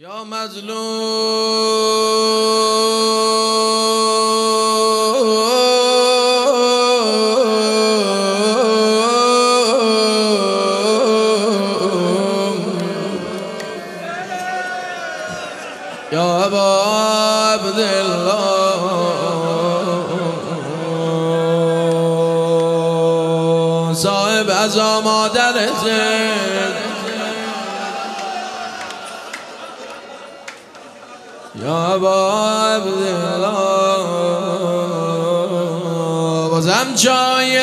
یا مظلوم یا ابا عبدالله صاحب عزا مادرته یا ابا عبدالله بازم چای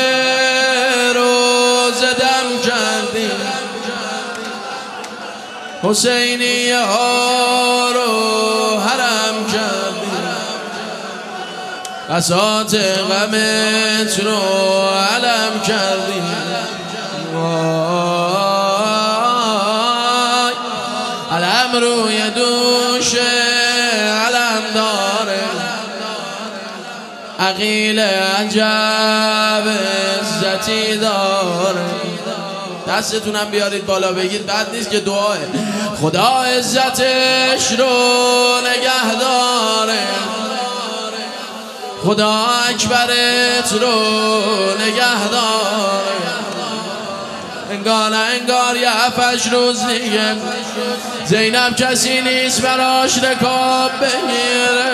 روز دم کردی حسینی ها رو حرم کردی قصات غمت رو علم کردی علم روی دوشه علم داره عقیل عجب عزتی داره دستتونم بیارید بالا بگید بد نیست که دعاه خدا عزتش رو نگه داره خدا اکبرت رو نگه داره انگار انگار یه 7 روز دیگه زینب کسی نیست براش رکاب بگیره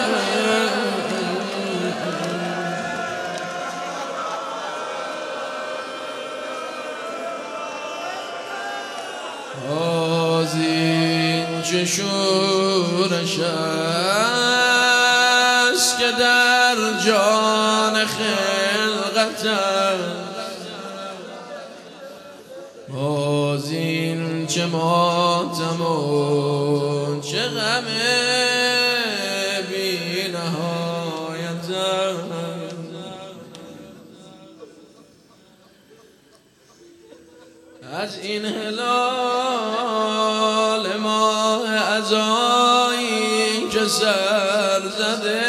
آزین چه شورش است که در جان خلقت آزین چه ماتم و چه غم بی نهایت از این هلال ماه عزایی که سر زده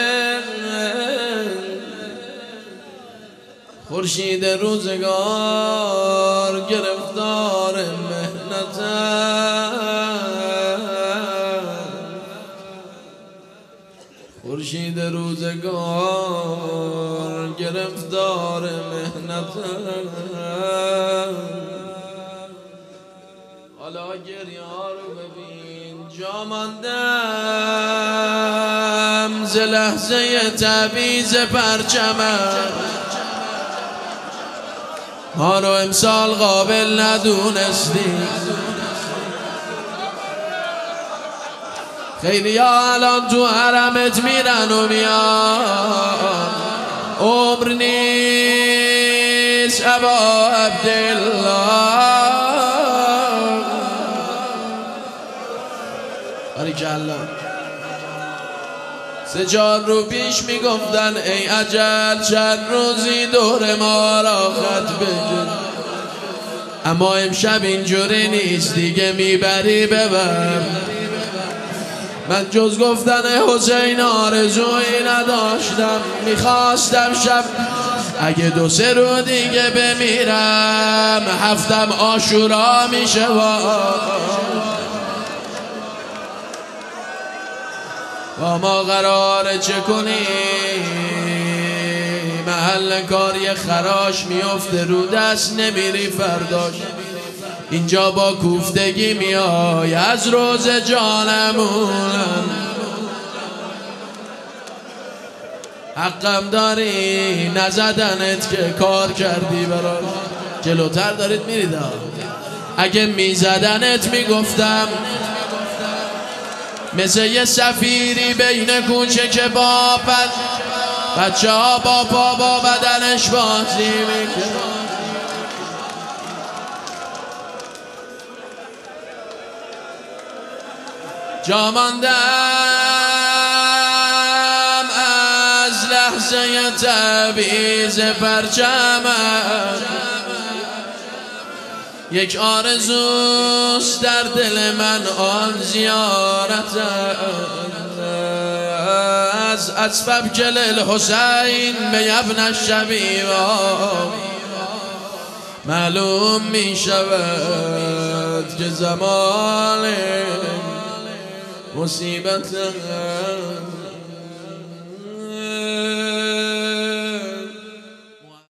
خورشید روزگار گرفتار مهنت خورشید روزگار گرفتار مهنت حالا گریه ها رو ببین جا ماندم ز لحظه تبعیض پرچمم ما رو امسال قابل ندونستی خیلی ها الان تو حرمت میرن و میان عمر نیست ابا عبدالله باریکالله 3-4 رو پیش میگفتن ای اجل چند روزی دور ما را خط بگیر اما امشب اینجوری نیست دیگه میبری ببر من جز گفتن حسین آرزویی نداشتم میخواستم شب اگه 2-3 رو دیگه بمیرم 7م عاشورا میشه با ما قراره چه کنی محل کاری خراش میفته رو دست نمیری فرداش اینجا با کوفتگی میای از روز جانمونم حقم داری نزدنت که کار کردی براش جلوتر دارید میرید اگه میزدنت میگفتم مثل یه سفیری بین کوچه که با بچه ها با پا با بدنش بازی میکنه جا ماندم از لحظه تبعیض پرچمم یک آرزوست در دل من آن زیارت از اسباب جل الحسین به ابن الشبیبا معلوم می شود که زمان مصیبت